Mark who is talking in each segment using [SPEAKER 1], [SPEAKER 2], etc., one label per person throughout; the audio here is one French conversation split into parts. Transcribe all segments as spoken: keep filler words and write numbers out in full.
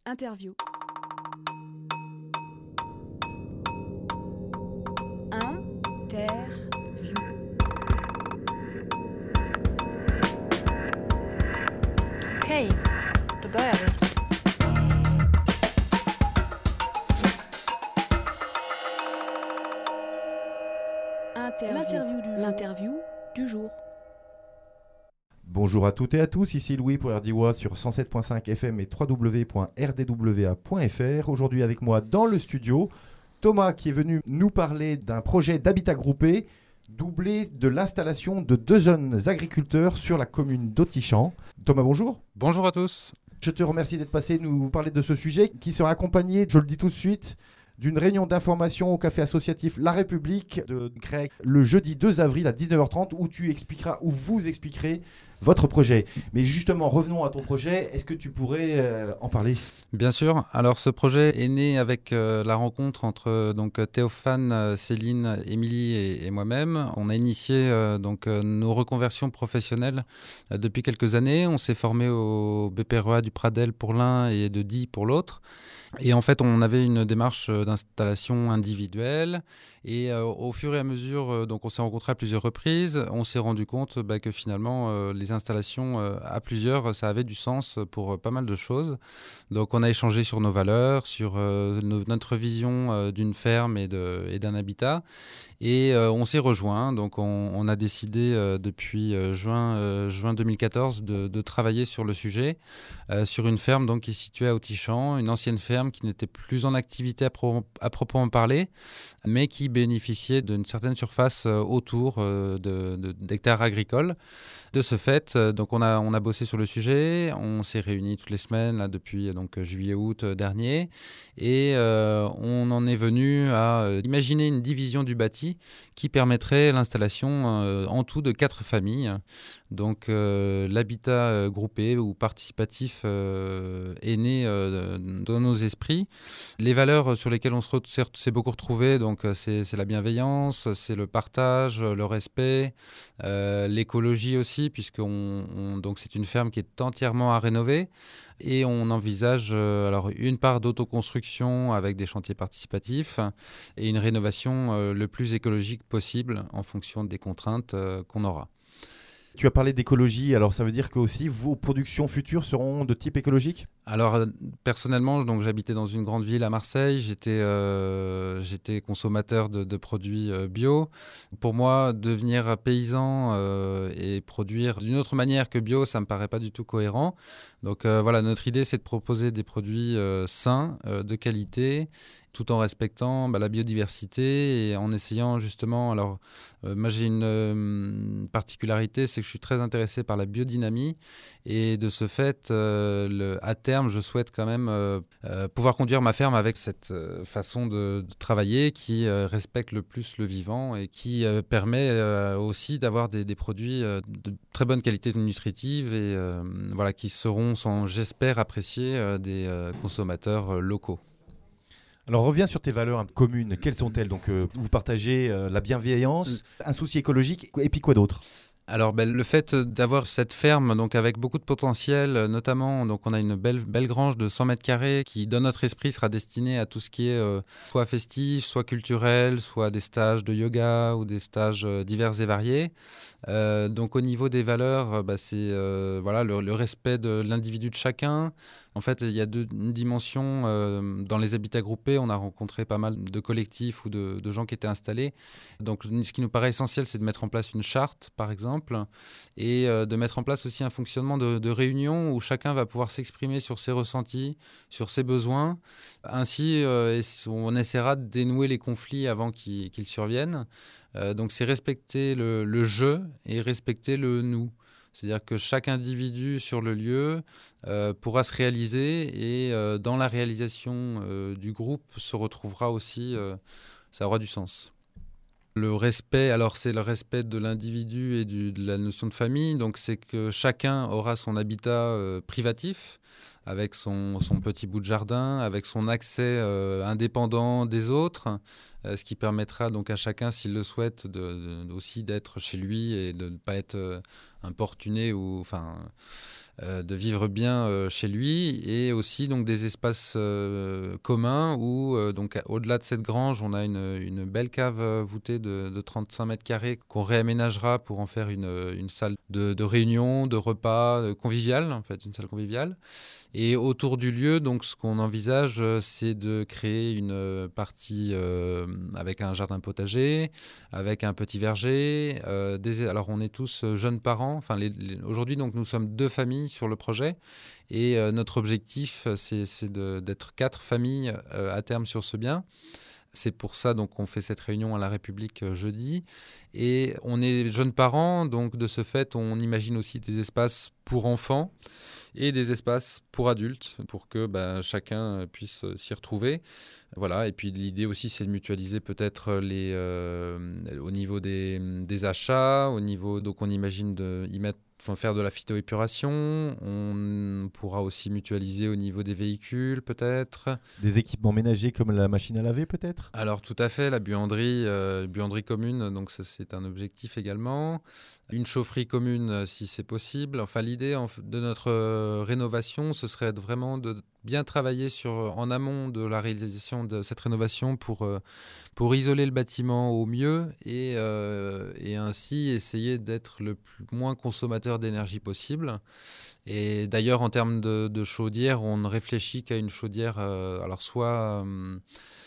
[SPEAKER 1] Interview. Interview.
[SPEAKER 2] Okej, då börjar vi.
[SPEAKER 1] Interview. L'interview du jour. L'interview du jour.
[SPEAKER 3] Bonjour à toutes et à tous, ici Louis pour R D W A sur cent sept point cinq F M et w w w point r d w a point f r. Aujourd'hui avec moi dans le studio, Thomas qui est venu nous parler d'un projet d'habitat groupé doublé de l'installation de deux jeunes agriculteurs sur la commune d'Autichamp. Thomas, bonjour.
[SPEAKER 4] Bonjour à tous.
[SPEAKER 3] Je te remercie d'être passé nous parler de ce sujet qui sera accompagné, je le dis tout de suite, d'une réunion d'information au café associatif La République de Grec le jeudi deux avril à dix-neuf heures trente où tu expliqueras, où vous expliquerez votre projet. Mais justement, revenons à ton projet. Est-ce que tu pourrais euh, en parler ?
[SPEAKER 4] Bien sûr. Alors, ce projet est né avec euh, la rencontre entre euh, donc Théophane, euh, Céline, Émilie et, et moi-même. On a initié euh, donc euh, nos reconversions professionnelles euh, depuis quelques années. On s'est formé au B P R E A du Pradel pour l'un et de Die pour l'autre. Et en fait, on avait une démarche d'installation individuelle. Et euh, au fur et à mesure, euh, donc on s'est rencontrés à plusieurs reprises. On s'est rendu compte bah, que finalement, euh, les installations euh, à plusieurs, ça avait du sens pour euh, pas mal de choses. Donc on a échangé sur nos valeurs, sur euh, no- notre vision euh, d'une ferme et, de, et d'un habitat. Et euh, on s'est rejoints. Donc on, on a décidé euh, depuis euh, juin, euh, juin deux mille quatorze de, de travailler sur le sujet, euh, sur une ferme donc, qui est située à Autichamp, une ancienne ferme qui n'était plus en activité à, pro- à proprement parler, mais qui bénéficiait d'une certaine surface euh, autour euh, de, de, d'hectares agricoles. De ce fait, euh, donc on a, on a bossé sur le sujet, on s'est réunis toutes les semaines là, depuis donc, juillet-août dernier, et euh, on en est venu à euh, imaginer une division du bâti qui permettrait l'installation euh, en tout de quatre familles. Donc euh, l'habitat euh, groupé ou participatif euh, est né euh, dans nos esprits. Les valeurs sur lesquelles on se re- s'est, s'est beaucoup retrouvé, donc euh, c'est, c'est la bienveillance, c'est le partage, le respect, euh, l'écologie aussi, puisque on, on, donc c'est une ferme qui est entièrement à rénover. Et on envisage euh, alors une part d'autoconstruction avec des chantiers participatifs et une rénovation euh, le plus écologique possible en fonction des contraintes euh, qu'on aura.
[SPEAKER 3] Tu as parlé d'écologie, alors ça veut dire que aussi vos productions futures seront de type écologique ?
[SPEAKER 4] Alors euh, personnellement, donc j'habitais dans une grande ville à Marseille, j'étais euh, j'étais consommateur de, de produits euh, bio. Pour moi, devenir paysan euh, et produire d'une autre manière que bio, ça me paraît pas du tout cohérent. Donc euh, voilà, notre idée, c'est de proposer des produits euh, sains, euh, de qualité, tout en respectant bah, la biodiversité et en essayant justement. Alors, euh, moi j'ai une euh, particularité, c'est que je suis très intéressé par la biodynamie et de ce fait, euh, le, à terme, je souhaite quand même euh, euh, pouvoir conduire ma ferme avec cette euh, façon de, de travailler qui euh, respecte le plus le vivant et qui euh, permet euh, aussi d'avoir des, des produits euh, de très bonne qualité nutritive et euh, voilà, qui seront, sont, j'espère, appréciés euh, des euh, consommateurs euh, locaux.
[SPEAKER 3] Alors reviens sur tes valeurs hein, communes. Quelles sont-elles ? Donc euh, vous partagez euh, la bienveillance, un souci écologique et puis quoi d'autre ?
[SPEAKER 4] Alors, ben, le fait d'avoir cette ferme donc avec beaucoup de potentiel, notamment, donc on a une belle, belle grange de cent mètres carrés qui, dans notre esprit, sera destinée à tout ce qui est euh, soit festif, soit culturel, soit des stages de yoga ou des stages euh, divers et variés. Euh, donc, au niveau des valeurs, euh, bah, c'est euh, voilà, le, le respect de l'individu de chacun. En fait, il y a deux une dimension. Euh, dans les habitats groupés, on a rencontré pas mal de collectifs ou de, de gens qui étaient installés. Donc, ce qui nous paraît essentiel, c'est de mettre en place une charte, par exemple, et euh, de mettre en place aussi un fonctionnement de, de réunion où chacun va pouvoir s'exprimer sur ses ressentis, sur ses besoins. Ainsi, euh, on essaiera de dénouer les conflits avant qu'ils, qu'ils surviennent. Euh, donc, c'est respecter le, le je et respecter le nous. C'est-à-dire que chaque individu sur le lieu euh, pourra se réaliser et euh, dans la réalisation euh, du groupe se retrouvera aussi, euh, ça aura du sens. Le respect, alors c'est le respect de l'individu et du, de la notion de famille. Donc c'est que chacun aura son habitat euh, privatif avec son, son petit bout de jardin, avec son accès euh, indépendant des autres, euh, ce qui permettra donc à chacun, s'il le souhaite, de, de, aussi d'être chez lui et de ne pas être euh, importuné ou enfin euh, de vivre bien euh, chez lui, et aussi donc des espaces euh, communs où euh, donc au-delà de cette grange, on a une, une belle cave euh, voûtée de, de trente-cinq mètres carrés qu'on réaménagera pour en faire une, une salle de, de réunion, de repas, de convivial, en fait, une salle conviviale. Et autour du lieu, donc, ce qu'on envisage, c'est de créer une partie euh, avec un jardin potager, avec un petit verger. Euh, des, alors, on est tous jeunes parents. Enfin, les, les, aujourd'hui, donc, nous sommes deux familles sur le projet. Et euh, notre objectif, c'est, c'est de, d'être quatre familles euh, à terme sur ce bien. C'est pour ça donc qu'on fait cette réunion à la République euh, jeudi. Et on est jeunes parents, donc de ce fait, on imagine aussi des espaces pour enfants et des espaces pour adultes, pour que bah, chacun puisse s'y retrouver. Voilà. Et puis l'idée aussi, c'est de mutualiser peut-être les, euh, au niveau des, des achats, au niveau, donc on imagine de y mettre, enfin, faire de la phytoépuration. On pourra aussi mutualiser au niveau des véhicules, peut-être.
[SPEAKER 3] Des équipements ménagers comme la machine à laver, peut-être ?
[SPEAKER 4] Alors tout à fait, la buanderie, euh, buanderie commune, donc ça, c'est un objectif également. Une chaufferie commune, si c'est possible. Enfin, l'idée en, de notre euh, rénovation, ce serait vraiment de bien travailler sur, en amont de la réalisation de cette rénovation pour, euh, pour isoler le bâtiment au mieux et, euh, et ainsi essayer d'être le plus, moins consommateur d'énergie possible. Et d'ailleurs, en termes de, de chaudière, on ne réfléchit qu'à une chaudière, euh, alors soit euh,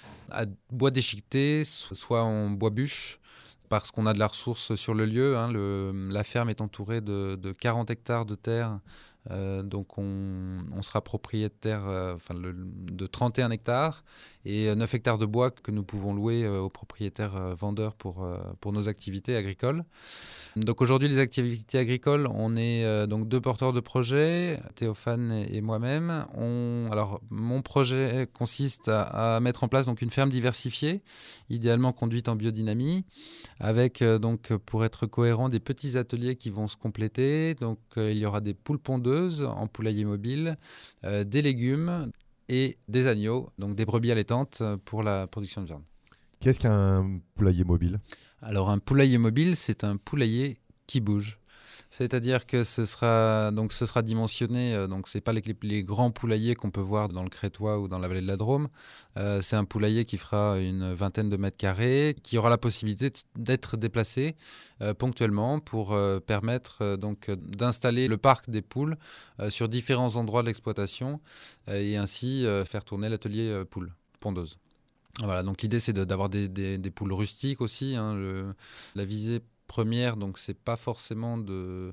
[SPEAKER 4] à bois déchiqueté, soit en bois bûche, parce qu'on a de la ressource sur le lieu. Hein. Le, la ferme est entourée de, de quarante hectares de terre, euh, donc on, on sera propriétaire euh, enfin le, de trente et un hectares et neuf hectares de bois que nous pouvons louer euh, aux propriétaires euh, vendeurs pour, euh, pour nos activités agricoles. Donc aujourd'hui, les activités agricoles, on est euh, donc deux porteurs de projets, Théophane et, et moi-même. On, alors, mon projet consiste à, à mettre en place donc une ferme diversifiée, idéalement conduite en biodynamie, avec euh, donc pour être cohérent des petits ateliers qui vont se compléter. Donc euh, il y aura des poules pondeuses en poulailler mobile, euh, des légumes et des agneaux, donc des brebis allaitantes pour la production de viande.
[SPEAKER 3] Qu'est-ce qu'un poulailler mobile ?
[SPEAKER 4] Alors un poulailler mobile, c'est un poulailler qui bouge. C'est-à-dire que ce sera, donc ce sera dimensionné, euh, donc ce n'est pas les, les grands poulaillers qu'on peut voir dans le Crétois ou dans la vallée de la Drôme. Euh, c'est un poulailler qui fera une vingtaine de mètres carrés, qui aura la possibilité d'être déplacé euh, ponctuellement pour euh, permettre euh, donc, d'installer le parc des poules euh, sur différents endroits de l'exploitation euh, et ainsi euh, faire tourner l'atelier euh, poules pondeuses. Voilà, donc l'idée c'est de, d'avoir des, des, des poules rustiques aussi. Hein, le, la visée première, donc c'est pas forcément de,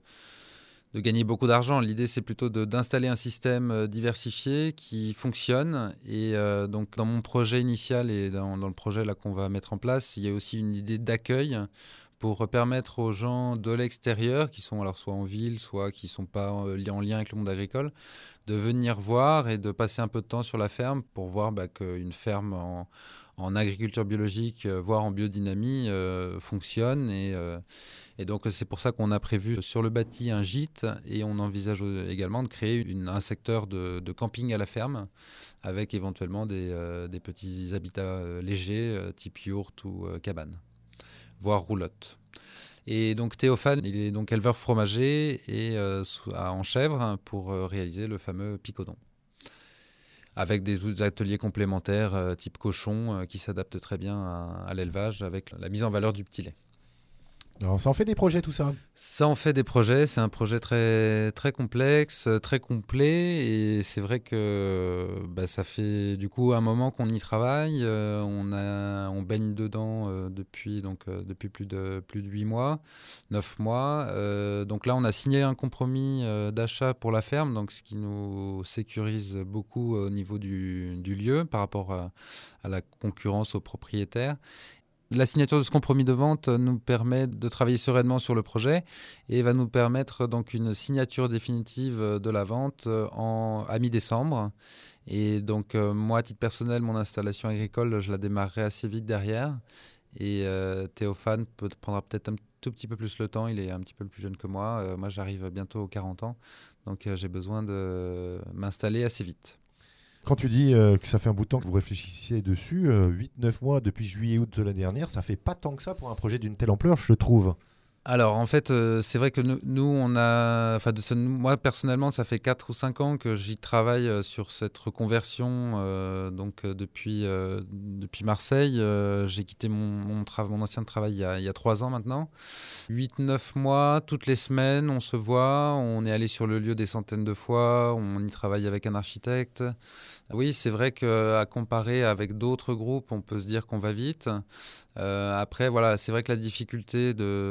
[SPEAKER 4] de gagner beaucoup d'argent. L'idée c'est plutôt de, d'installer un système diversifié qui fonctionne. Et euh, donc dans mon projet initial et dans, dans le projet là qu'on va mettre en place, il y a aussi une idée d'accueil pour permettre aux gens de l'extérieur, qui sont alors soit en ville, soit qui ne sont pas en lien avec le monde agricole, de venir voir et de passer un peu de temps sur la ferme pour voir bah, qu'une ferme en, en agriculture biologique, euh, voire en biodynamie, euh, fonctionne. Et, euh, et donc c'est pour ça qu'on a prévu sur le bâti un gîte et on envisage également de créer une, un secteur de, de camping à la ferme avec éventuellement des, euh, des petits habitats euh, légers, euh, type yourte ou euh, cabane, voire roulotte. Et donc Théophane, il est donc éleveur fromager et euh, en chèvre pour euh, réaliser le fameux picodon. Avec des ateliers complémentaires euh, type cochon euh, qui s'adaptent très bien à, à l'élevage avec la mise en valeur du petit lait.
[SPEAKER 3] Alors ça en fait des projets tout ça ?
[SPEAKER 4] Ça en fait des projets, c'est un projet très, très complexe, très complet et c'est vrai que bah, ça fait du coup un moment qu'on y travaille, euh, on, a, on baigne dedans euh, depuis, donc, euh, depuis plus de, plus de huit mois, neuf mois. Euh, donc là on a signé un compromis euh, d'achat pour la ferme, donc ce qui nous sécurise beaucoup au niveau du, du lieu par rapport à, à la concurrence aux propriétaires. La signature de ce compromis de vente nous permet de travailler sereinement sur le projet et va nous permettre donc une signature définitive de la vente en, à mi-décembre. Et donc euh, moi, à titre personnel, mon installation agricole, je la démarrerai assez vite derrière. Et euh, Théophane peut, prendra peut-être un tout petit peu plus le temps, il est un petit peu plus jeune que moi. Euh, moi, j'arrive bientôt aux quarante ans, donc euh, j'ai besoin de m'installer assez vite.
[SPEAKER 3] Quand tu dis euh, que ça fait un bout de temps que vous réfléchissez dessus, euh, huit neuf mois depuis juillet-août de l'année dernière, ça fait pas tant que ça pour un projet d'une telle ampleur, je trouve.
[SPEAKER 4] Alors en fait, euh, c'est vrai que nous, nous on a, enfin de ce, moi personnellement, ça fait quatre ou cinq ans que j'y travaille euh, sur cette reconversion. Euh, donc euh, depuis euh, depuis Marseille, euh, j'ai quitté mon mon, tra- mon ancien travail il y a il y a trois ans maintenant. Huit neuf mois, toutes les semaines, on se voit. On est allé sur le lieu des centaines de fois. On y travaille avec un architecte. Oui, c'est vrai qu'à comparer avec d'autres groupes, on peut se dire qu'on va vite. Euh, après, voilà, c'est vrai que la difficulté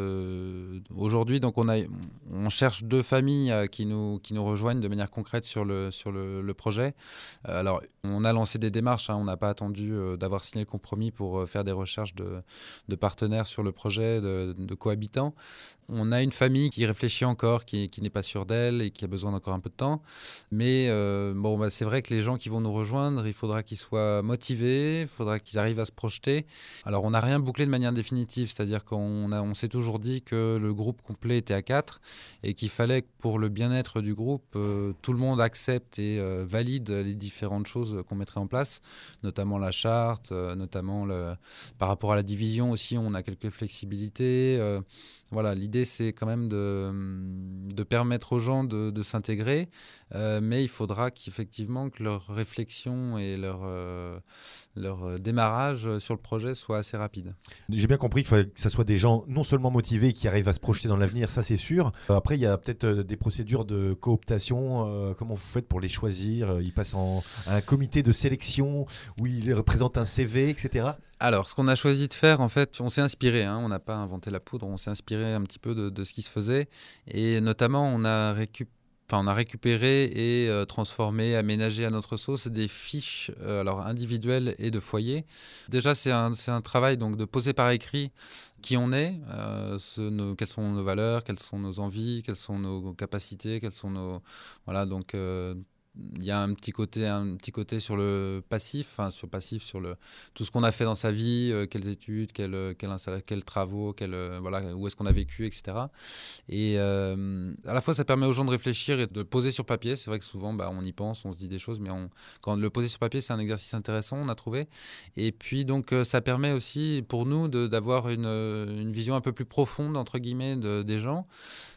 [SPEAKER 4] de aujourd'hui, donc on a, on cherche deux familles euh, qui nous qui nous rejoignent de manière concrète sur le sur le, le projet. Euh, alors, on a lancé des démarches, hein, on n'a pas attendu euh, d'avoir signé le compromis pour euh, faire des recherches de de partenaires sur le projet, de, de cohabitants. On a une famille qui réfléchit encore, qui, qui n'est pas sûre d'elle et qui a besoin d'encore un peu de temps. Mais euh, bon, bah, c'est vrai que les gens qui vont nous rejoindre, il faudra qu'ils soient motivés, il faudra qu'ils arrivent à se projeter. Alors, on n'a rien bouclé de manière définitive, c'est-à-dire qu'on a, on s'est toujours dit que le groupe complet était à quatre et qu'il fallait que pour le bien-être du groupe, euh, tout le monde accepte et euh, valide les différentes choses qu'on mettrait en place, notamment la charte, euh, notamment le, par rapport à la division aussi, on a quelques flexibilités. Euh, voilà, l'idée c'est quand même de, de permettre aux gens de, de s'intégrer, euh, mais il faudra qu'effectivement que leur réflexion et leur, euh, leur démarrage sur le projet soit assez rapide.
[SPEAKER 3] J'ai bien compris qu'il fallait que ce soit des gens non seulement motivés qui arrivent à se projeter dans l'avenir, ça c'est sûr. Après, il y a peut-être des procédures de cooptation. Euh, comment vous faites pour les choisir? Ils passent en à un comité de sélection où ils représentent un C V, et cetera.
[SPEAKER 4] Alors, ce qu'on a choisi de faire, en fait, on s'est inspiré, hein, on n'a pas inventé la poudre, on s'est inspiré un petit peu de, de ce qui se faisait. Et notamment, on a récupéré Enfin, on a récupéré et euh, transformé, aménagé à notre sauce des fiches euh, alors individuelles et de foyer. Déjà, c'est un, c'est un travail donc, de poser par écrit qui on est, euh, ce, nos, quelles sont nos valeurs, quelles sont nos envies, quelles sont nos capacités, quelles sont nos... Voilà, donc... Euh, il y a un petit côté un petit côté sur le passif, enfin sur le passif sur le tout ce qu'on a fait dans sa vie, euh, quelles études, quels quels quels travaux, quel euh, voilà où est-ce qu'on a vécu, et cetera. Et euh, à la fois ça permet aux gens de réfléchir et de poser sur papier. C'est vrai que souvent bah, on y pense, on se dit des choses, mais on, quand le poser sur papier c'est un exercice intéressant, on a trouvé. Et puis donc euh, ça permet aussi pour nous de, d'avoir une une vision un peu plus profonde entre guillemets de, des gens.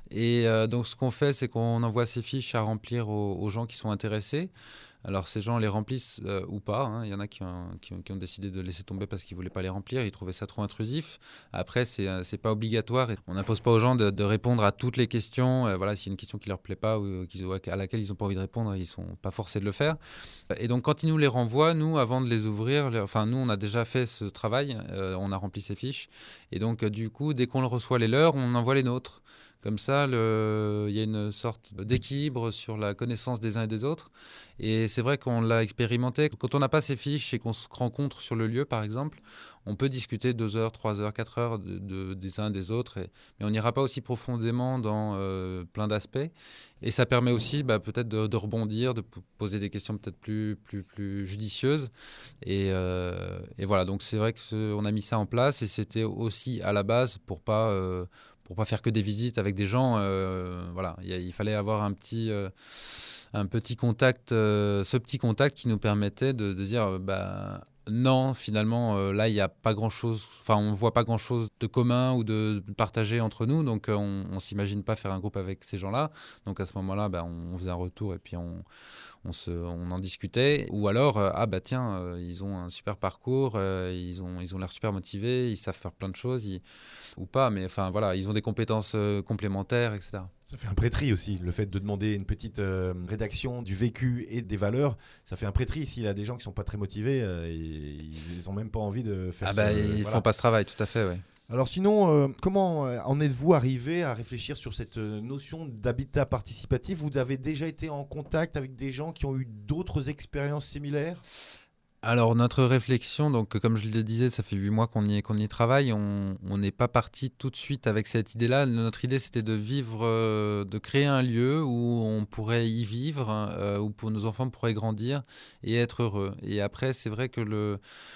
[SPEAKER 4] Et euh, donc, ce qu'on fait, c'est qu'on envoie ces fiches à remplir aux, aux gens qui sont intéressés. Alors, ces gens les remplissent euh, ou pas. Hein. Il y en a qui ont, qui, ont, qui ont décidé de laisser tomber parce qu'ils ne voulaient pas les remplir. Ils trouvaient ça trop intrusif. Après, ce n'est c'est pas obligatoire. On n'impose pas aux gens de, de répondre à toutes les questions. Euh, voilà, s'il y a une question qui ne leur plaît pas ou qu'ils, à laquelle ils n'ont pas envie de répondre, ils ne sont pas forcés de le faire. Et donc, quand ils nous les renvoient, nous, avant de les ouvrir, les, enfin, nous, on a déjà fait ce travail. Euh, on a rempli ces fiches. Et donc, euh, du coup, dès qu'on reçoit les leurs, on envoie les nôtres. Comme ça, le... il y a une sorte d'équilibre sur la connaissance des uns et des autres. Et c'est vrai qu'on l'a expérimenté. Quand on n'a pas ces fiches et qu'on se rencontre sur le lieu, par exemple, on peut discuter deux heures, trois heures, quatre heures de, de, des uns et des autres. Et... mais on n'ira pas aussi profondément dans euh, plein d'aspects. Et ça permet aussi bah, peut-être de, de rebondir, de p- poser des questions peut-être plus, plus, plus judicieuses. Et, euh, et voilà, donc c'est vrai qu'on a mis ça en place. Et c'était aussi à la base pour pas... Euh, pour pas faire que des visites avec des gens, euh, voilà, il, il fallait avoir un petit, euh, un petit contact, euh, ce petit contact qui nous permettait de, de dire, euh, bah non, finalement, euh, là, il n'y a pas grand-chose, enfin, on voit pas grand-chose de commun ou de partagé entre nous, donc euh, on, on s'imagine pas faire un groupe avec ces gens-là. Donc à ce moment-là, bah, on, on faisait un retour et puis on On, se, on en discutait, ou alors euh, ah bah tiens euh, ils ont un super parcours, euh, ils ont ils ont l'air super motivés, ils savent faire plein de choses, ils, ou pas, mais enfin voilà, ils ont des compétences euh, complémentaires, et cetera.
[SPEAKER 3] Ça fait un pré-tri aussi, le fait de demander une petite euh, rédaction du vécu et des valeurs, ça fait un pré-tri. S'il y a des gens qui sont pas très motivés, euh, et, ils n'ont même pas envie de faire
[SPEAKER 4] ah
[SPEAKER 3] ce,
[SPEAKER 4] bah ils
[SPEAKER 3] voilà.
[SPEAKER 4] font pas ce travail, tout à fait, ouais.
[SPEAKER 3] Alors sinon, euh, comment euh, en êtes-vous arrivé à réfléchir sur cette euh, notion d'habitat participatif? Vous avez déjà été en contact avec des gens qui ont eu d'autres expériences similaires?
[SPEAKER 4] Alors notre réflexion, donc comme je le disais, ça fait huit mois qu'on y, qu'on y travaille, on n'est pas parti tout de suite avec cette idée-là. Notre idée, c'était de vivre, euh, de créer un lieu où on pourrait y vivre, euh, où pour nos enfants pourraient grandir et être heureux. Et après, c'est vrai que le...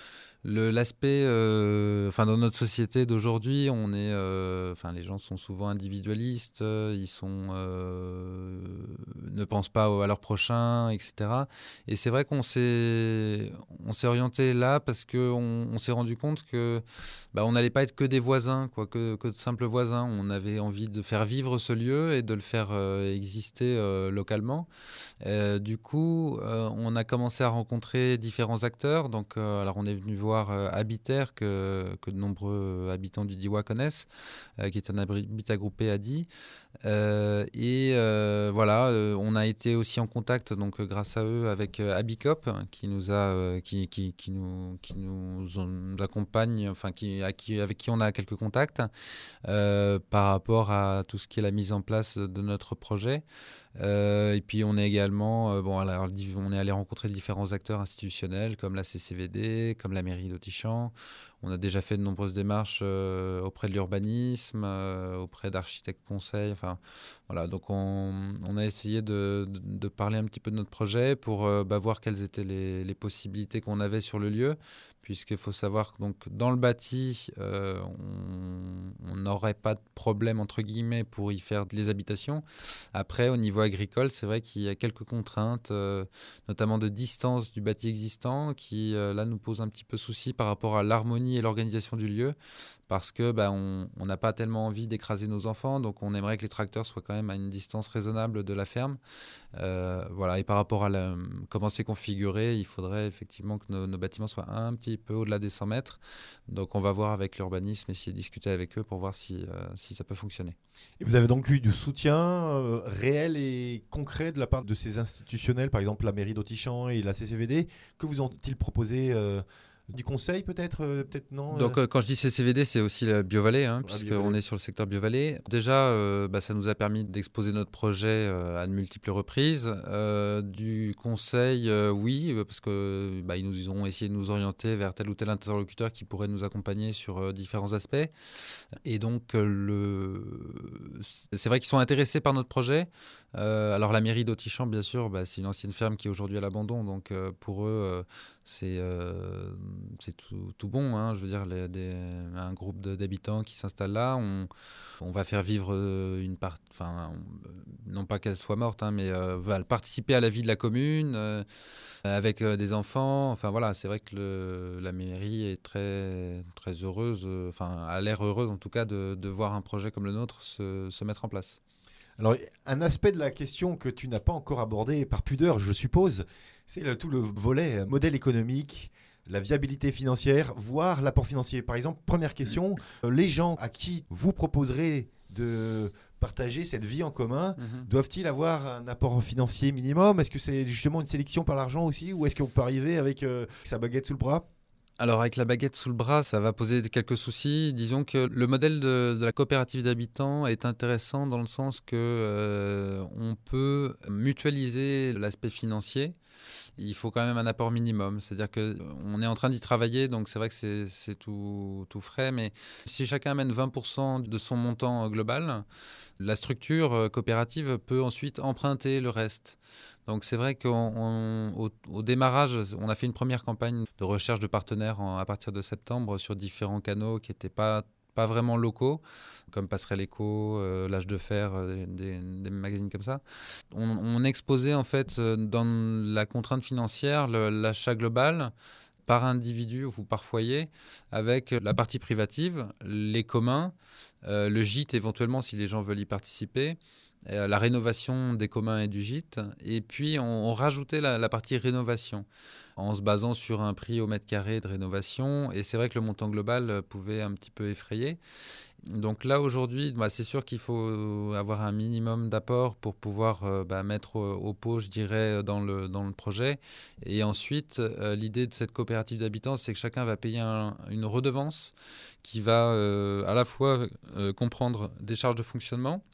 [SPEAKER 4] Le, l'aspect, euh, enfin dans notre société d'aujourd'hui, on est, euh, enfin les gens sont souvent individualistes, ils sont, euh, ne pensent pas à leur prochain, et cetera. Et c'est vrai qu'on s'est, on s'est orienté là parce que on, on s'est rendu compte que, bah, on n'allait pas être que des voisins, quoi, que, que de simples voisins. On avait envie de faire vivre ce lieu et de le faire euh, exister euh, localement. Euh, du coup, euh, on a commencé à rencontrer différents acteurs. Donc, euh, alors on est venu voir euh, Habiter, que, que de nombreux habitants du Diois connaissent, euh, qui est un habitat groupé à Die. Euh, et euh, voilà, euh, on a été aussi en contact, donc euh, grâce à eux, avec euh, Habicop, qui nous a, euh, qui, qui, qui nous, qui nous, nous accompagne, enfin qui, à qui, avec qui on a quelques contacts euh, par rapport à tout ce qui est la mise en place de notre projet. Euh, et puis on est également, euh, bon, alors, on est allé rencontrer différents acteurs institutionnels comme la C C V D, comme la mairie d'Autichamp. On a déjà fait de nombreuses démarches euh, auprès de l'urbanisme, euh, auprès d'architectes conseils. Enfin, voilà, donc on, on a essayé de, de, de parler un petit peu de notre projet pour euh, bah, voir quelles étaient les, les possibilités qu'on avait sur le lieu. Puisqu'il faut savoir que donc, dans le bâti, euh, on n'aurait pas de problème, entre guillemets, pour y faire les habitations. Après, au niveau agricole, c'est vrai qu'il y a quelques contraintes, euh, notamment de distance du bâti existant, qui, euh, là, nous posent un petit peu souci par rapport à l'harmonie et l'organisation du lieu. Parce que bah, on n'a pas tellement envie d'écraser nos enfants, donc on aimerait que les tracteurs soient quand même à une distance raisonnable de la ferme. Euh, voilà. Et par rapport à la, comment c'est configuré, il faudrait effectivement que nos, nos bâtiments soient un petit peu au-delà des cent mètres. Donc on va voir avec l'urbanisme, essayer de discuter avec eux pour voir si, euh, si ça peut fonctionner.
[SPEAKER 3] Et vous avez donc eu du soutien euh, réel et concret de la part de ces institutionnels, par exemple la mairie d'Autichamp et la C C V D. Que vous ont-ils proposé euh, du conseil peut-être euh, peut-être non
[SPEAKER 4] Donc euh, quand je dis C C V D, c'est aussi la Biovallée, hein, puisqu'on est sur le secteur Biovallée. Déjà, euh, bah, ça nous a permis d'exposer notre projet euh, à de multiples reprises. Euh, du conseil, euh, oui, parce que bah, ils nous ont essayé de nous orienter vers tel ou tel interlocuteur qui pourrait nous accompagner sur euh, différents aspects. Et donc, euh, le... c'est vrai qu'ils sont intéressés par notre projet. Euh, alors la mairie d'Autichamp, bien sûr, bah, c'est une ancienne ferme qui est aujourd'hui à l'abandon, donc euh, pour eux, euh, c'est, euh, c'est tout, tout bon. Hein, je veux dire, les, des, un groupe de, d'habitants qui s'installe là, on, on va faire vivre une part, enfin, non pas qu'elle soit morte, hein, mais euh, va participer à la vie de la commune euh, avec euh, des enfants. Enfin voilà, c'est vrai que le, la mairie est très, très heureuse, enfin euh, a l'air heureuse en tout cas de, de voir un projet comme le nôtre se, se mettre en place.
[SPEAKER 3] Alors, un aspect de la question que tu n'as pas encore abordé, par pudeur, je suppose, c'est le, tout le volet modèle économique, la viabilité financière, voire l'apport financier. Par exemple, première question, euh, les gens à qui vous proposerez de partager cette vie en commun, mmh. doivent-ils avoir un apport financier minimum ? Est-ce que c'est justement une sélection par l'argent aussi, ou est-ce qu'on peut arriver avec euh, sa baguette sous le bras ?
[SPEAKER 4] Alors avec la baguette sous le bras, ça va poser quelques soucis. Disons que le modèle de, de la coopérative d'habitants est intéressant dans le sens que euh, on peut mutualiser l'aspect financier. Il faut quand même un apport minimum. C'est-à-dire qu'on est en train d'y travailler, donc c'est vrai que c'est, c'est tout, tout frais. Mais si chacun amène vingt pour cent de son montant global, la structure coopérative peut ensuite emprunter le reste. Donc c'est vrai qu'au au démarrage, on a fait une première campagne de recherche de partenaires en, à partir de septembre sur différents canaux qui n'étaient pas, pas vraiment locaux, comme Passerelle Éco, euh, L'Âge de Fer, euh, des, des magazines comme ça. On, on exposait en fait dans la contrainte financière le, l'achat global par individu ou par foyer, avec la partie privative, les communs, euh, le gîte éventuellement si les gens veulent y participer, euh, la rénovation des communs et du gîte, et puis on, on rajoutait la, la partie rénovation en se basant sur un prix au mètre carré de rénovation, et c'est vrai que le montant global pouvait un petit peu effrayer. Donc là aujourd'hui, bah, c'est sûr qu'il faut avoir un minimum d'apport pour pouvoir euh, bah, mettre au, au pot, je dirais, dans le, dans le projet. Et ensuite, euh, l'idée de cette coopérative d'habitants, c'est que chacun va payer un, une redevance qui va euh, à la fois euh, comprendre des charges de fonctionnement,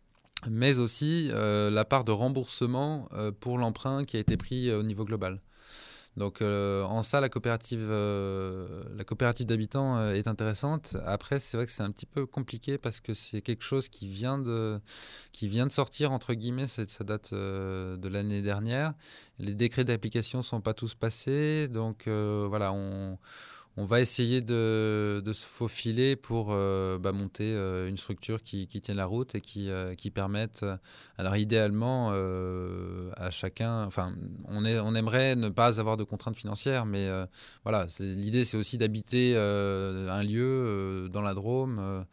[SPEAKER 4] mais aussi euh, la part de remboursement euh, pour l'emprunt qui a été pris euh, au niveau global. Donc euh, en ça, la coopérative, euh, la coopérative d'habitants euh, est intéressante. Après, c'est vrai que c'est un petit peu compliqué parce que c'est quelque chose qui vient de, qui vient de sortir, entre guillemets, ça, ça date euh, de l'année dernière. Les décrets d'application ne sont pas tous passés, donc euh, voilà, on... on va essayer de, de se faufiler pour euh, bah, monter euh, une structure qui, qui tienne la route et qui, euh, qui permette, euh, alors idéalement, euh, à chacun, enfin, on, est, on aimerait ne pas avoir de contraintes financières, mais euh, voilà, c'est, l'idée c'est aussi d'habiter euh, un lieu euh, dans la Drôme, euh,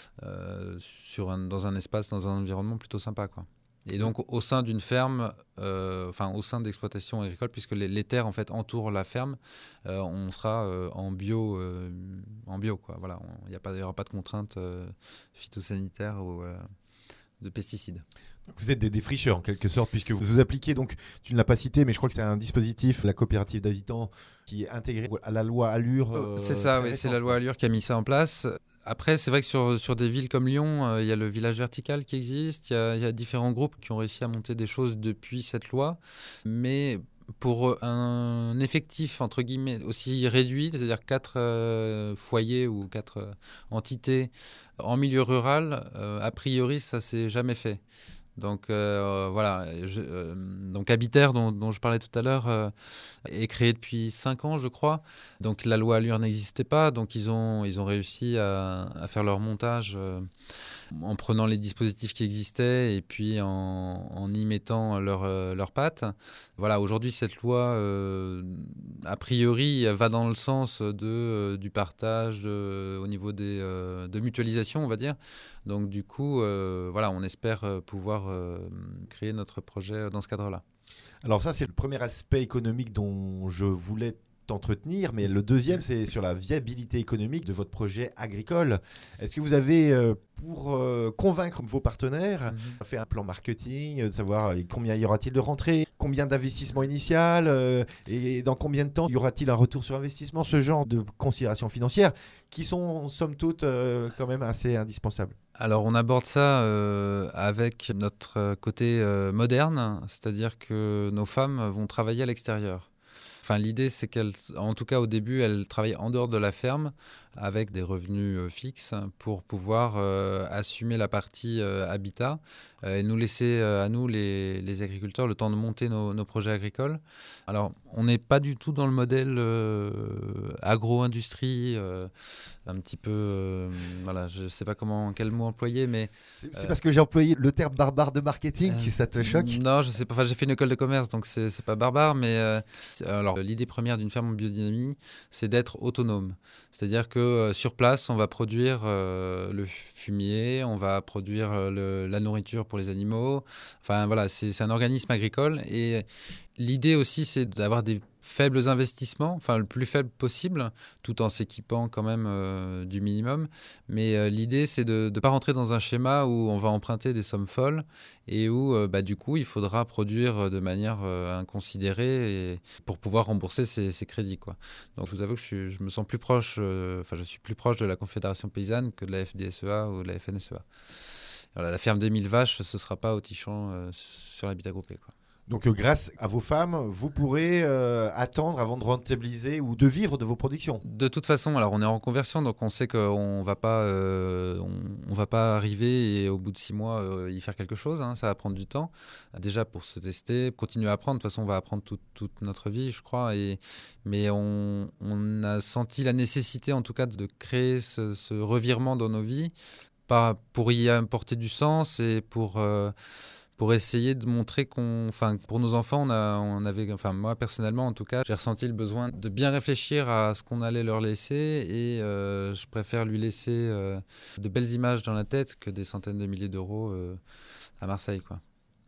[SPEAKER 4] euh, sur un, dans un espace, dans un environnement plutôt sympa, quoi. Et donc au sein d'une ferme, euh, enfin au sein d'exploitations agricoles, puisque les, les terres en fait entourent la ferme, euh, on sera euh, en bio, euh, en bio quoi. Voilà, il n'y aura pas de contraintes euh, phytosanitaires ou euh, de pesticides.
[SPEAKER 3] Vous êtes des défricheurs en quelque sorte, puisque vous, vous appliquez, donc tu ne l'as pas cité, mais je crois que c'est un dispositif, la coopérative d'habitants, qui est intégré à la loi Allure. Euh,
[SPEAKER 4] c'est ça, oui, c'est la loi Allure qui a mis ça en place. Après, c'est vrai que sur, sur des villes comme Lyon, il euh, y a le village vertical qui existe, il y, y a différents groupes qui ont réussi à monter des choses depuis cette loi, mais pour un effectif entre guillemets aussi réduit, c'est-à-dire quatre euh, foyers ou quatre euh, entités en milieu rural, euh, a priori ça s'est jamais fait. Donc euh, voilà, je, euh, donc Habitaire dont, dont je parlais tout à l'heure euh, est créé depuis cinq ans je crois. Donc la loi Allure n'existait pas, donc ils ont, ils ont réussi à, à faire leur montage euh, en prenant les dispositifs qui existaient et puis en, en y mettant leurs euh, leur pattes. Voilà, aujourd'hui cette loi euh, a priori va dans le sens de, euh, du partage euh, au niveau des, euh, de mutualisation on va dire. Donc du coup, euh, voilà, on espère pouvoir euh, créer notre projet dans ce cadre-là.
[SPEAKER 3] Alors ça, c'est le premier aspect économique dont je voulais t'entretenir, mais le deuxième, c'est sur la viabilité économique de votre projet agricole. Est-ce que vous avez, euh, pour euh, convaincre vos partenaires, mm-hmm. fait un plan marketing, de savoir combien y aura-t-il de rentrées, combien d'investissement initial euh, et dans combien de temps y aura-t-il un retour sur investissement, ce genre de considérations financières qui sont, somme toute, euh, quand même assez indispensables?
[SPEAKER 4] Alors, on aborde ça euh, avec notre côté euh, moderne, c'est-à-dire que nos femmes vont travailler à l'extérieur. Enfin, l'idée, c'est qu'elles, en tout cas au début, elles travaillent en dehors de la ferme avec des revenus euh, fixes pour pouvoir euh, assumer la partie euh, habitat euh, et nous laisser euh, à nous, les, les agriculteurs, le temps de monter nos, nos projets agricoles. Alors, on n'est pas du tout dans le modèle euh, agro-industrie, euh, un petit peu, euh, voilà, je ne sais pas comment, quel mot employer, mais...
[SPEAKER 3] C'est, c'est euh, parce que j'ai employé le terme barbare de marketing euh, que ça te choque?
[SPEAKER 4] Non, je sais pas, enfin, j'ai fait une école de commerce, donc c'est, c'est pas barbare, mais... Euh, alors, l'idée première d'une ferme en biodynamie, c'est d'être autonome. C'est-à-dire que euh, sur place, on va produire euh, le fumier, on va produire euh, le, la nourriture pour les animaux. Enfin, voilà, c'est, c'est un organisme agricole. Et l'idée aussi, c'est d'avoir des faibles investissements, enfin le plus faible possible, tout en s'équipant quand même euh, du minimum. Mais euh, l'idée, c'est de ne pas rentrer dans un schéma où on va emprunter des sommes folles et où, euh, bah, du coup, il faudra produire de manière euh, inconsidérée et pour pouvoir rembourser ses, ses crédits, quoi. Donc, je vous avoue que je, suis, je me sens plus proche, euh, enfin, je suis plus proche de la Confédération paysanne que de la F D S E A ou de la F N S E A. Voilà, la ferme des mille vaches, ce ne sera pas au Tichamp euh, sur l'habitat groupé, quoi.
[SPEAKER 3] Donc, euh, grâce à vos femmes, vous pourrez euh, attendre avant de rentabiliser ou de vivre de vos productions.
[SPEAKER 4] De toute façon, alors on est en conversion, donc on sait qu'on va pas, euh, on, on va pas arriver et au bout de six mois euh, y faire quelque chose. Hein, ça va prendre du temps. Déjà pour se tester, continuer à apprendre. De toute façon, on va apprendre toute, toute notre vie, je crois. Et mais on, on a senti la nécessité, en tout cas, de créer ce, ce revirement dans nos vies, pas pour y apporter du sens et pour euh, pour essayer de montrer qu'on, enfin, pour nos enfants, on a, on avait, enfin, moi personnellement en tout cas, j'ai ressenti le besoin de bien réfléchir à ce qu'on allait leur laisser et euh, je préfère lui laisser euh, de belles images dans la tête que des centaines de milliers d'euros euh, à Marseille, quoi.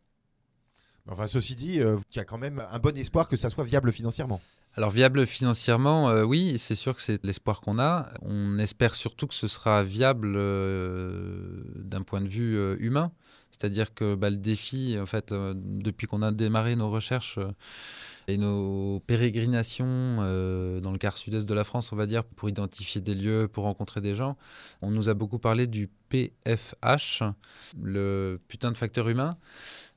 [SPEAKER 3] Enfin, ceci dit, euh, il y a quand même un bon espoir que ça soit viable financièrement.
[SPEAKER 4] Alors viable financièrement, euh, oui, c'est sûr que c'est l'espoir qu'on a. On espère surtout que ce sera viable euh, d'un point de vue euh, humain. C'est-à-dire que bah, le défi, en fait, euh, depuis qu'on a démarré nos recherches euh, et nos pérégrinations euh, dans le quart sud-est de la France, on va dire, pour identifier des lieux, pour rencontrer des gens, on nous a beaucoup parlé du P F H, le putain de facteur humain.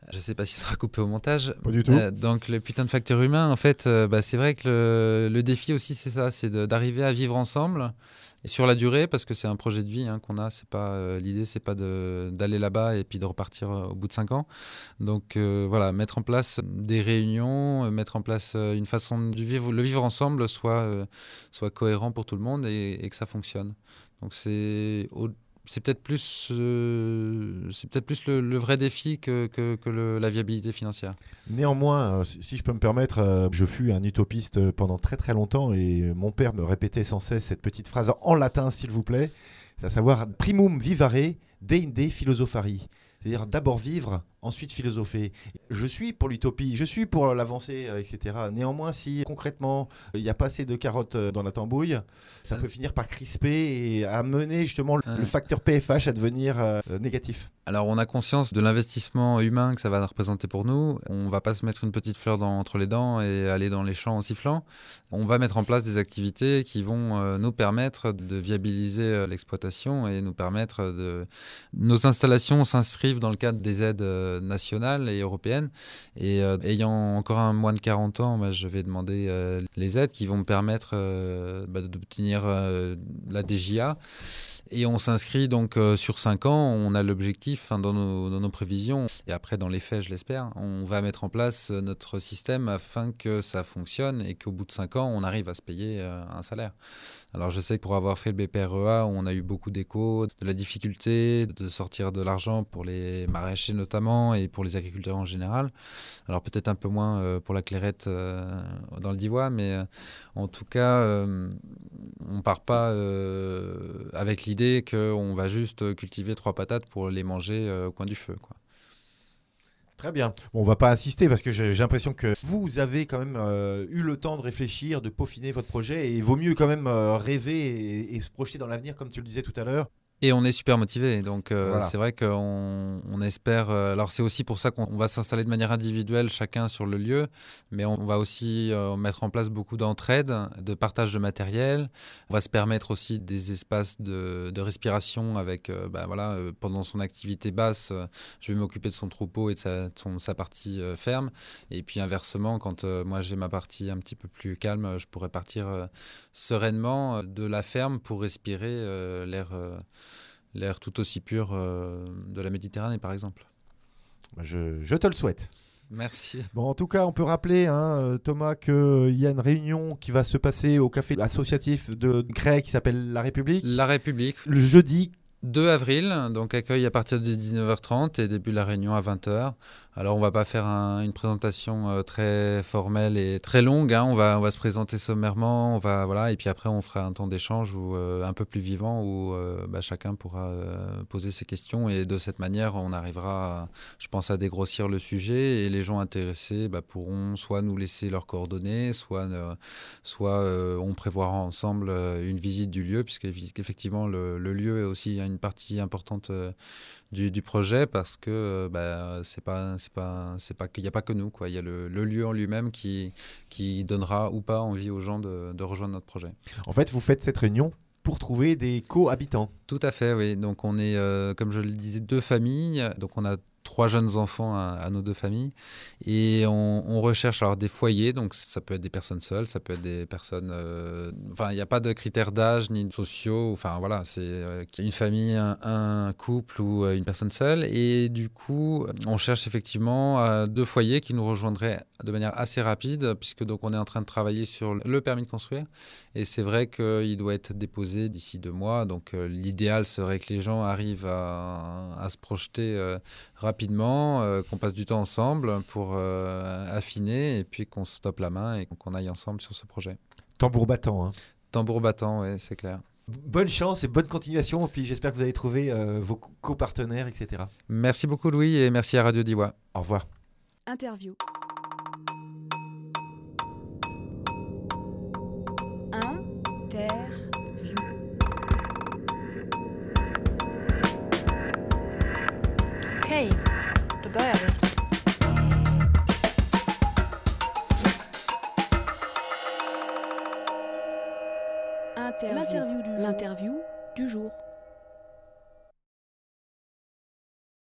[SPEAKER 4] Je ne sais pas si ça sera coupé au montage.
[SPEAKER 3] Pas du tout.
[SPEAKER 4] Euh, donc le putain de facteur humain, en fait, euh, bah, c'est vrai que le, le défi aussi, c'est ça, c'est de, d'arriver à vivre ensemble. Et sur la durée, parce que c'est un projet de vie hein, qu'on a, c'est pas, euh, l'idée, c'est pas de, d'aller là-bas et puis de repartir euh, au bout de cinq ans. Donc euh, voilà, mettre en place des réunions, euh, mettre en place euh, une façon de vivre, le vivre ensemble soit, euh, soit cohérent pour tout le monde et, et que ça fonctionne. Donc c'est, au, c'est peut-être plus, euh, c'est peut-être plus le, le vrai défi que, que, que le, la viabilité financière.
[SPEAKER 3] Néanmoins, euh, si, si je peux me permettre, euh, je fus un utopiste pendant très très longtemps et mon père me répétait sans cesse cette petite phrase en latin, s'il vous plaît, c'est à savoir « primum vivare, deinde philosophari ». C'est-à-dire d'abord vivre, ensuite philosopher. Je suis pour l'utopie, je suis pour l'avancée, euh, et cetera. Néanmoins, si concrètement, il n'y a pas assez de carottes dans la tambouille, ça peut finir par crisper et amener justement
[SPEAKER 4] euh.
[SPEAKER 3] le facteur P F H à devenir euh, négatif.
[SPEAKER 4] Alors, on a conscience de l'investissement humain que ça va représenter pour nous. On ne va pas se mettre une petite fleur dans, entre les dents et aller dans les champs en sifflant. On va mettre en place des activités qui vont euh, nous permettre de viabiliser euh, l'exploitation et nous permettre de... Nos installations s'inscrivent dans le cadre des aides euh, nationales et européennes. Et euh, ayant encore un moins de quarante ans, bah, je vais demander euh, les aides qui vont me permettre euh, bah, d'obtenir euh, la D J A. Et on s'inscrit donc euh, sur cinq ans, on a l'objectif hein, dans, nos, dans nos prévisions, et après dans les faits je l'espère, on va mettre en place notre système afin que ça fonctionne et qu'au bout de cinq ans on arrive à se payer euh, un salaire. Alors je sais que pour avoir fait le B P R E A, on a eu beaucoup d'échos de la difficulté de sortir de l'argent pour les maraîchers notamment et pour les agriculteurs en général. Alors peut-être un peu moins euh, pour la clairette euh, dans le Diois, mais euh, en tout cas euh, on part pas euh, avec l'idée qu'on va juste cultiver trois patates pour les manger euh, au coin du feu, quoi.
[SPEAKER 3] Très bien. Bon, on ne va pas insister parce que j'ai, j'ai l'impression que vous avez quand même euh, eu le temps de réfléchir, de peaufiner votre projet et il vaut mieux quand même euh, rêver et, et se projeter dans l'avenir comme tu le disais tout à l'heure.
[SPEAKER 4] Et on est super motivé, donc euh,
[SPEAKER 3] voilà.
[SPEAKER 4] C'est vrai qu'on on espère. Euh, alors c'est aussi pour ça qu'on va s'installer de manière individuelle, chacun sur le lieu, mais on va aussi euh, mettre en place beaucoup d'entraide, de partage de matériel. On va se permettre aussi des espaces de, de respiration avec, euh, bah, voilà, euh, pendant son activité basse, euh, je vais m'occuper de son troupeau et de sa, de son, sa partie euh, ferme, et puis inversement, quand euh, moi j'ai ma partie un petit peu plus calme, je pourrais partir euh, sereinement de la ferme pour respirer euh, l'air. Euh, l'air tout aussi pur euh, de la Méditerranée, par exemple.
[SPEAKER 3] Je, je te le souhaite.
[SPEAKER 4] Merci.
[SPEAKER 3] Bon, en tout cas, on peut rappeler, hein, Thomas, qu'il y a une réunion qui va se passer au café associatif de Grès qui s'appelle La République.
[SPEAKER 4] La République.
[SPEAKER 3] Le jeudi
[SPEAKER 4] deux avril, donc accueil à partir de dix-neuf heures trente et début de la réunion à vingt heures. Alors on va pas faire un, une présentation euh, très formelle et très longue, hein. on, va, on va se présenter sommairement, on va, voilà, et puis après on fera un temps d'échange où, euh, un peu plus vivant où euh, bah, chacun pourra euh, poser ses questions et de cette manière on arrivera, à, je pense, à dégrossir le sujet et les gens intéressés bah, pourront soit nous laisser leurs coordonnées, soit, euh, soit euh, on prévoira ensemble euh, une visite du lieu puisqu'effectivement le, le lieu est aussi une partie importante euh, du, du projet parce que euh, bah, c'est pas c'est pas c'est pas qu'il n'y a pas que nous, quoi. Il y a le, le lieu en lui-même qui qui donnera ou pas envie aux gens de, de rejoindre notre projet.
[SPEAKER 3] En fait, vous faites cette réunion pour trouver des cohabitants.
[SPEAKER 4] Tout à fait, oui. Donc on est, euh, comme je le disais, deux familles. Donc on a trois jeunes enfants à, à nos deux familles et on, on recherche alors des foyers, donc ça peut être des personnes seules, ça peut être des personnes euh, enfin il n'y a pas de critères d'âge ni de sociaux, enfin voilà, c'est euh, une famille, un, un couple ou euh, une personne seule et du coup on cherche effectivement euh, deux foyers qui nous rejoindraient de manière assez rapide puisque donc on est en train de travailler sur le permis de construire et c'est vrai qu'il doit être déposé d'ici deux mois, donc euh, l'idéal serait que les gens arrivent à, à se projeter euh, rapidement, euh, qu'on passe du temps ensemble pour euh, affiner et puis qu'on se stoppe la main et qu'on aille ensemble sur ce projet.
[SPEAKER 3] Tambour battant. Hein.
[SPEAKER 4] Tambour battant, oui, c'est clair.
[SPEAKER 3] Bonne chance et bonne continuation. Et puis j'espère que vous allez trouver euh, vos copartenaires, et cetera.
[SPEAKER 4] Merci beaucoup Louis et merci à Radio Diois.
[SPEAKER 3] Au revoir.
[SPEAKER 1] Interview. Interview.
[SPEAKER 2] Okej, då börjar vi.
[SPEAKER 1] Interview. L'interview du, l'interview du jour.